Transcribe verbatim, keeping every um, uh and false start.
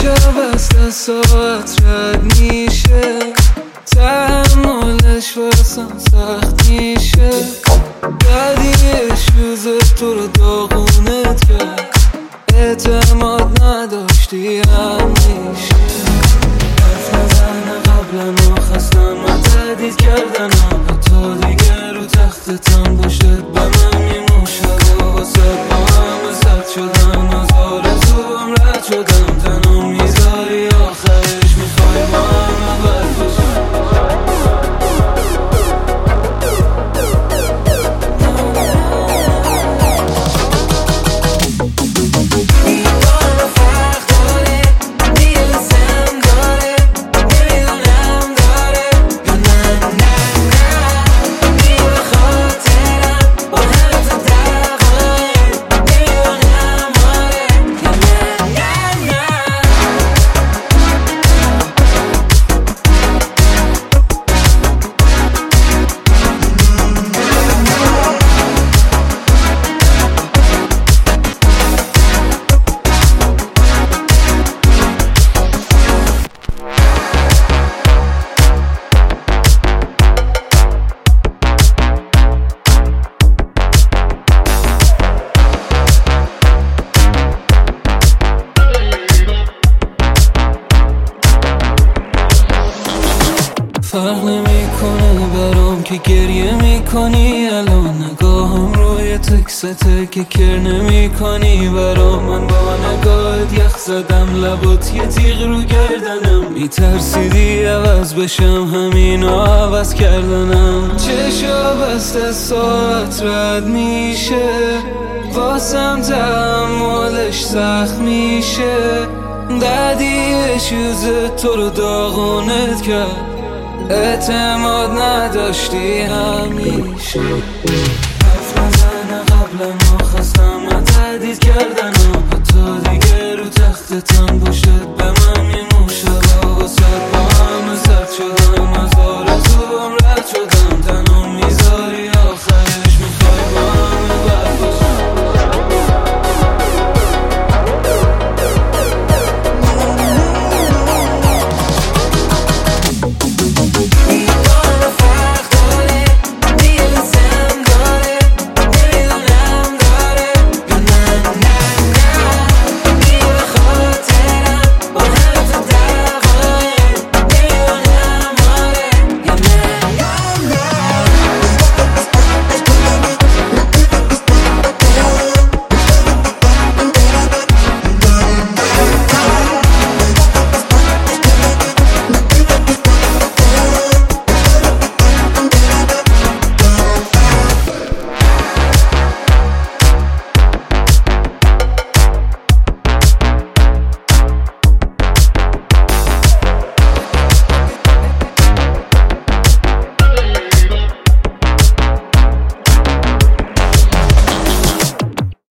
شب از ساعت رد میشه، تحملش واسم سخت میشه. بعدیش روز تو رو داغونت کرد، اعتماد نداشتی همیشه. حرف نزنه قبلا و خستم و تهدید کردن و تا دیگه رو تختتم باشد به من میموشد و واسد با همه زد شدم، از آرزوم رد شدم. تنم میذاری آخرش میخوای با همه بد باشم. فرق نمیکنه برام که گریه میکنی، الان نگاهم روی تکسته که کر نمیکنی برام. من با نگاهت یخ زدم، لبات یه تیغ رو گردنم. میترسیدی عوض بشم، همینو عوض کردنم. چشا بسته ساعت رد میشه، واسم تحملش سخت میشه. دردیش یوز تو رو داغونت کرد، اعتماد نداشتی همیشه. حرف نزنه قبلا و خستم و تهدید کردن و حتی دیگه رو تختتم باشد.